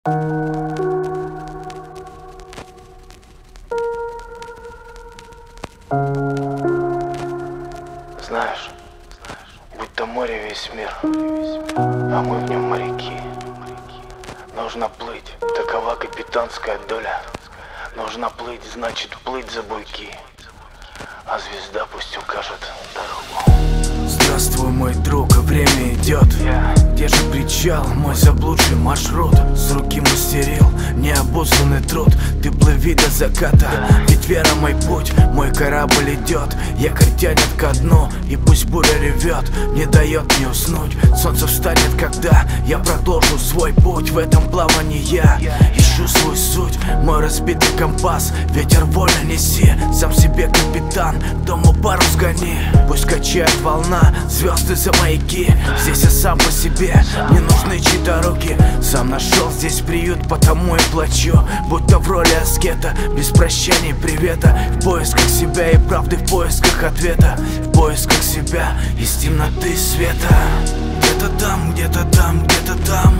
Знаешь, будто море весь мир, а мы в нем моряки. Нужно плыть, такова капитанская доля. Нужно плыть, значит плыть за буйки, а звезда пусть укажет дорогу. Здравствуй, мой друг, время идет. Где же причал, мой заблудший маршрут? С руки мастерил необузданный труд. Ты плыви до заката, ведь вера мой путь. Мой корабль идет, якорь тянет ко дну. И пусть буря ревет, не дает мне уснуть. Солнце встанет, когда я продолжу свой путь. В этом плавании я ищу свою суть. Мой разбитый компас, ветер вольно неси. Сам себе капитан, дому парус гони. Пусть качает волна, звезды за маяки. Здесь я сам по себе, не нужны чьи-то руки. Сам нашел здесь приют, потому и плачу. Будто в роли аскета, без прощания и привета. В поисках себя и правды, в поисках ответа. В поисках себя из темноты света. Где-то там, где-то там, где-то там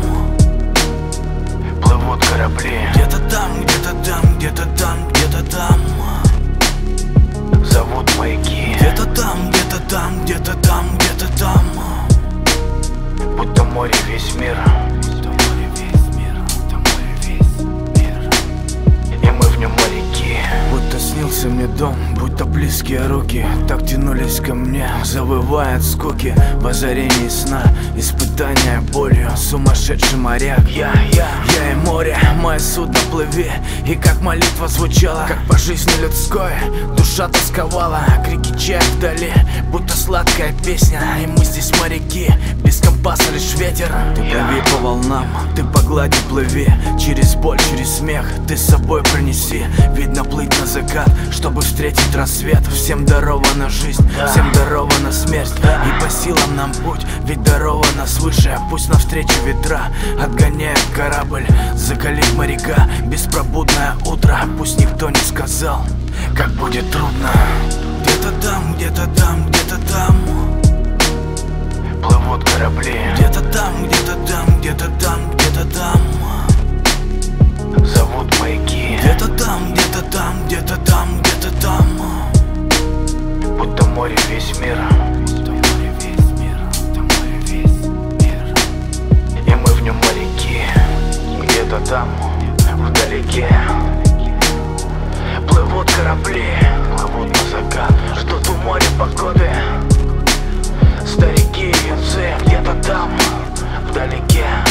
плывут корабли. Где-то там, где-то там, где-то там, где-то там зовут маяки. Где-то там, где-то там, где-то там, где-то там будто море весь мир, и мы в нем моряки. Будто снился мне дом, будто близкие руки так тянулись ко мне, завывая от скуки. В озарении сна, испытания болью, сумасшедший моряк. Я и море, мое судно плыви. И как молитва звучала, как по жизни людской душа тосковала. Крики чаек вдали, будто сладкая песня. И мы здесь моряки, без компаса лишь ветер. Ты плыви по волнам, ты по глади плыви. Через боль, через смех ты с собой принеси. Видно плыть на закат, чтобы встретить рассвет. Всем дарована жизнь, всем дарована смерть. И по силам нам путь, ведь дарована свыше. Пусть навстречу ветра отгоняет корабль, закалит моряка беспробудное утро. Пусть никто не сказал, как будет трудно. Где-то там, где-то там, где-то там плывут корабли. Где-то там, где-то там, где-то там, где-то там зовут маяки. Где-то там, где-то там, где-то там, где-то там будто море весь мир, и мы в нем моряки. Где-то там, вдалеке плывут корабли, плывут на закат, ждут у моря погоды. Старики и юнцы где-то там, вдалеке.